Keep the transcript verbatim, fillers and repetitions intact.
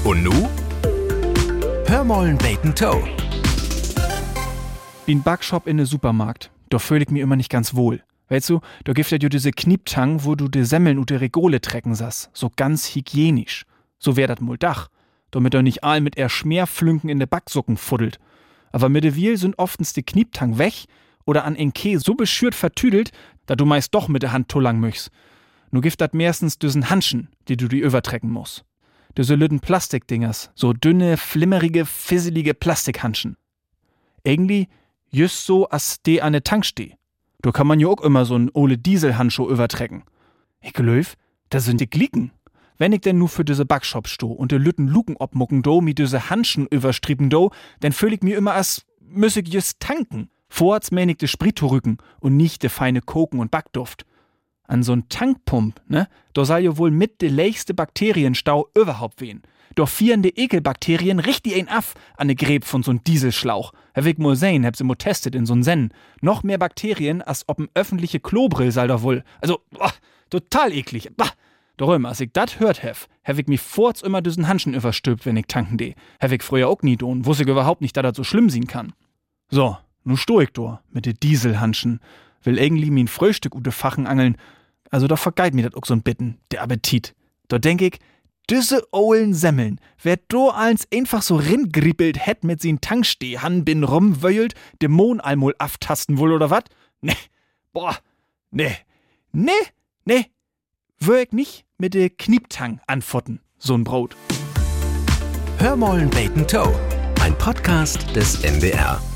Und nu? Hör mollen Bacon Toe. Wie ein Backshop in ne Supermarkt. Da fühl ich mich immer nicht ganz wohl. Weißt du, da gibt ja diese Knieptang, wo du de Semmeln und de Regole trecken sass. So ganz hygienisch. So wär dat mol Dach. Damit er nicht all mit er Schmerflünken in de Backsucken fuddelt. Aber mittlerweile sind oftens de Knieptang weg oder an en Keh so beschürt vertüdelt, da du meist doch mit der Hand tullang möchst. Nu gibt dat meistens düsen Handschen, die du die übertrecken musst. Düse lüden Plastikdingers, so dünne, flimmerige, fisselige Plastikhandschen. Irgendwie just so, as de an der Tank steh. Da kann man ja auch immer so n ole Dieselhandschuh übertrecken. Ich glaub, da sind die Glicken. Wenn ich denn nur für diese Backshop sto und de Lütten Luken obmucken do, mit diese Handschen überstrieben do, dann fühl ich mir immer, as müss ich just tanken. Vorats mähn ich de Sprit rücken und nicht de feine Koken und Backduft. An so'n Tankpump, ne, da sei ja wohl mit de leichste Bakterienstau überhaupt wen. Doch vieren de Ekelbakterien richtig ein af an de Gräb von so'n Dieselschlauch. Herr Wick mal sehen, hab sie mo testet in so'n Sennen. Noch mehr Bakterien, als ob n öffentliche Klobrill sei da wohl. Also, boah, total eklig. Bah. Darum, als ich dat hört hef, hab ich mich vorz immer düsen Handschen überstülpt, wenn ich tanken deh. Hab ich früher auch nie don, wusste ich überhaupt nicht, dass das so schlimm sein kann. So, nu sto ich da mit de Dieselhandschen. Will irgendwie min Frühstück ute Fachen angeln. Also da vergeit mir dat auch so'n Bitten, der Appetit. Da denk ich, düsse ollen Semmeln, wer do als einfach so ringribbelt hätt mit sin Tanksteh, han bin rumwöjelt, Dämon allmol aftasten wohl oder wat? Ne, boah, ne, ne, ne, wür ich nicht mit de Knieptang antworten, so'n Brot. Hör mollen Bacon Toe, ein Podcast des N D R.